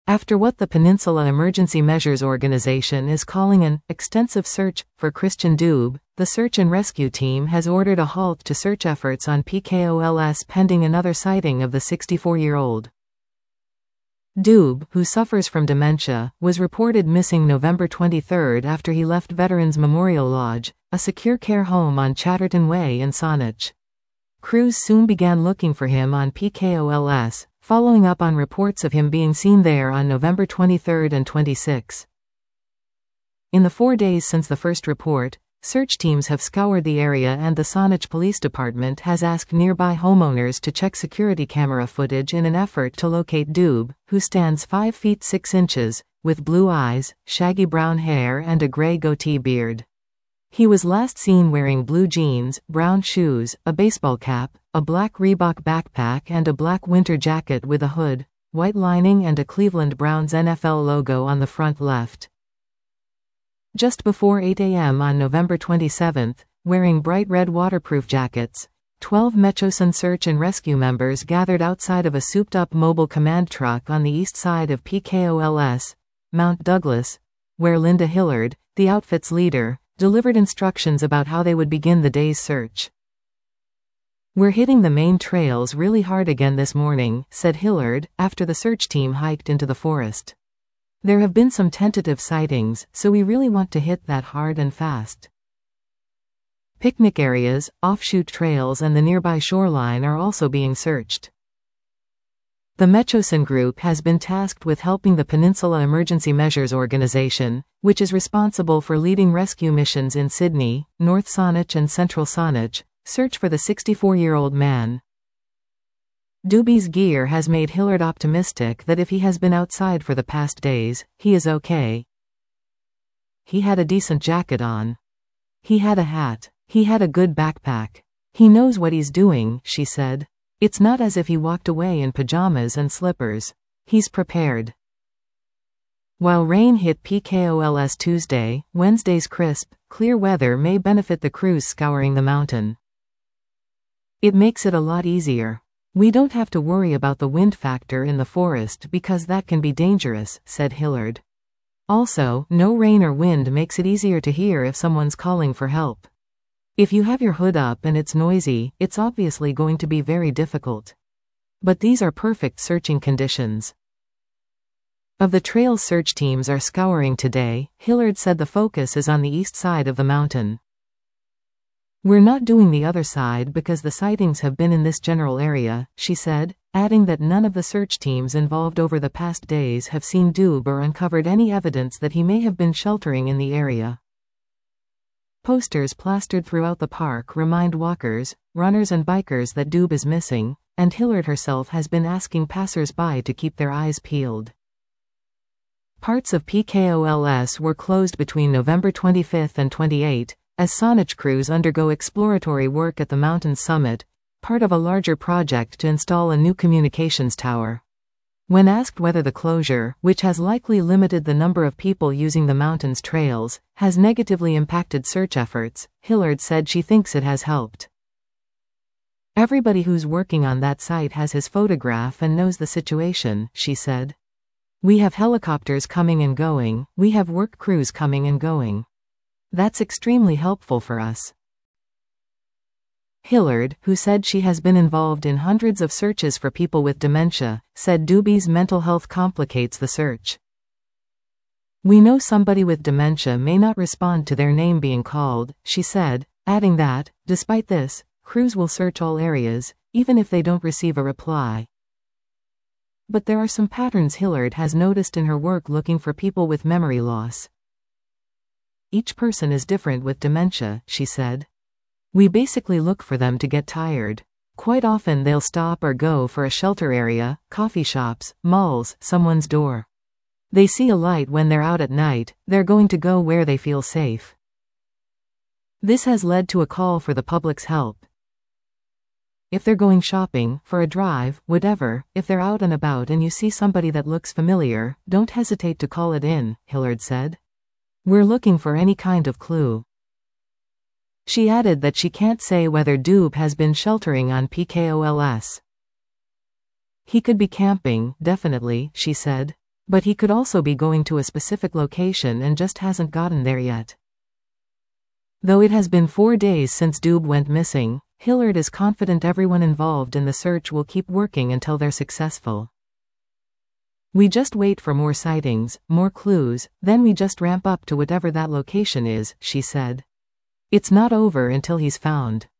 After what the Peninsula Emergency Measures Organization is calling an extensive search for Christian Doob, the search and rescue team has ordered a halt to search efforts on PKOLS pending another sighting of the 64-year-old. Doob, who suffers from dementia, was reported missing November 23 after he left Veterans Memorial Lodge, a secure care home on Chatterton Way in Saanich. Crews soon began looking for him on PKOLS, following up on reports of him being seen there on November 23 and 26. In the 4 days since the first report, search teams have scoured the area and the Saanich Police Department has asked nearby homeowners to check security camera footage in an effort to locate Doob, who stands 5 feet 6 inches, with blue eyes, shaggy brown hair and a gray goatee beard. He was last seen wearing blue jeans, brown shoes, a baseball cap, a black Reebok backpack and a black winter jacket with a hood, white lining and a Cleveland Browns NFL logo on the front left. Just before 8 a.m. on November 27, wearing bright red waterproof jackets, 12 Metchosin search and rescue members gathered outside of a souped-up mobile command truck on the east side of PKOLS, Mount Douglas, where Linda Hillard, the outfit's leader, delivered instructions about how they would begin the day's search. "We're hitting the main trails really hard again this morning," said Hillard, after the search team hiked into the forest. "There have been some tentative sightings, so we really want to hit that hard and fast." Picnic areas, offshoot trails and the nearby shoreline are also being searched. The Metchosin Group has been tasked with helping the Peninsula Emergency Measures Organization, which is responsible for leading rescue missions in Sydney, North Saanich and Central Saanich, search for the 64-year-old man. Doobie's gear has made Hillard optimistic that if he has been outside for the past days, he is okay. "He had a decent jacket on. He had a hat. He had a good backpack. He knows what he's doing," she said. "It's not as if he walked away in pajamas and slippers. He's prepared." While rain hit PKOLS Tuesday, Wednesday's crisp, clear weather may benefit the crews scouring the mountain. "It makes it a lot easier. We don't have to worry about the wind factor in the forest because that can be dangerous," said Hillard. "Also, no rain or wind makes it easier to hear if someone's calling for help. If you have your hood up and it's noisy, it's obviously going to be very difficult. But these are perfect searching conditions." Of the trails search teams are scouring today, Hillard said the focus is on the east side of the mountain. "We're not doing the other side because the sightings have been in this general area," she said, adding that none of the search teams involved over the past days have seen Doob or uncovered any evidence that he may have been sheltering in the area. Posters plastered throughout the park remind walkers, runners and bikers that Doob is missing, and Hillard herself has been asking passers-by to keep their eyes peeled. Parts of PKOLS were closed between November 25 and 28, as Saanich crews undergo exploratory work at the mountain's summit, part of a larger project to install a new communications tower. When asked whether the closure, which has likely limited the number of people using the mountain's trails, has negatively impacted search efforts, Hillard said she thinks it has helped. "Everybody who's working on that site has his photograph and knows the situation," she said. "We have helicopters coming and going, we have work crews coming and going. That's extremely helpful for us." Hillard, who said she has been involved in hundreds of searches for people with dementia, said Doobie's mental health complicates the search. "We know somebody with dementia may not respond to their name being called," she said, adding that, despite this, crews will search all areas, even if they don't receive a reply. But there are some patterns Hillard has noticed in her work looking for people with memory loss. "Each person is different with dementia," she said. "We basically look for them to get tired. Quite often they'll stop or go for a shelter area, coffee shops, malls, someone's door. They see a light when they're out at night, they're going to go where they feel safe." This has led to a call for the public's help. "If they're going shopping, for a drive, whatever, if they're out and about and you see somebody that looks familiar, don't hesitate to call it in," Hillard said. "We're looking for any kind of clue." She added that she can't say whether Doob has been sheltering on PKOLS. "He could be camping, definitely," she said. But he could also be going to a specific location and just hasn't gotten there yet. Though it has been 4 days since Doob went missing, Hillard is confident everyone involved in the search will keep working until they're successful. We just wait for more sightings, more clues, then we just ramp up to whatever that location is, she said. It's not over until he's found.